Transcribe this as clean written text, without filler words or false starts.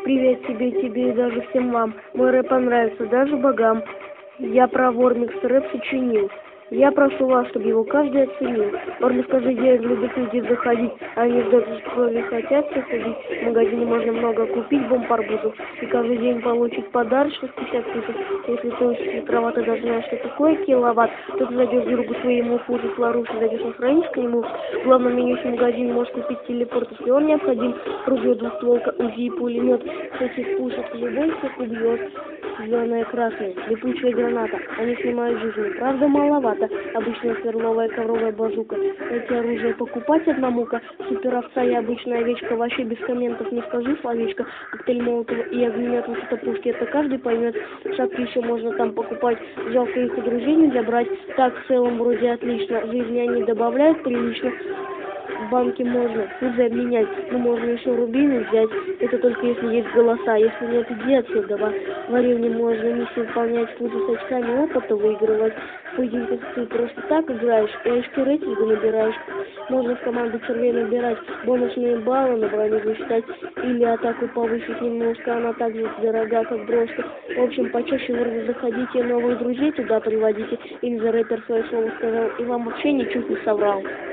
Привет тебе и даже всем вам. Мой рэп понравится даже богам. Я про Вормикс рэп сочинил. Я прошу вас, чтобы его каждый оценил. Вормикс каждый день любит людей заходить, они даже в школе хотят заходить. В магазине можно много купить бомб-арбузов и каждый день получить подарочек 50 фунтов. Если ты очень хитровато даже знаешь, что такое киловатт, то ты зайдешь к другу своему футу с Ларуси, зайдешь на страничку к нему. В главном меню в магазине можешь купить телепорт, если он необходим. Ружье, двустволка, УЗИ и пулемет. Этих пушек любой всех убьет. Зеленая, красная, липучая граната. Они снимают жизни. Правда, маловато. Обычная сверловая ковровая базука. Эти оружия покупать одна мука. Суперовца и обычная овечка. Вообще без комментов не скажи словечко. Коктейль Молотова и огнемет высота пушки. Это каждый поймет. Шапки еще можно там покупать. Жалко их у друзей нельзя брать. Так в целом вроде отлично. Жизни они добавляют прилично. В банке можно фузы обменять, но можно еще рубины взять. Это только если есть голоса, если нет, иди отсюда. В арене можно миссии выполнять, фузы с очками опыта выигрывать. В поединках ты просто так играешь и очки рейтинга набираешь. Можно в команду червей набирать, бонусные баллы на броне высчитать или атаку повысить немножко, она так же дорога, как брошка. В общем, почаще вроде заходите, новых друзей туда приводите, или за рэпер свое слово сказал и вам вообще ничуть не соврал.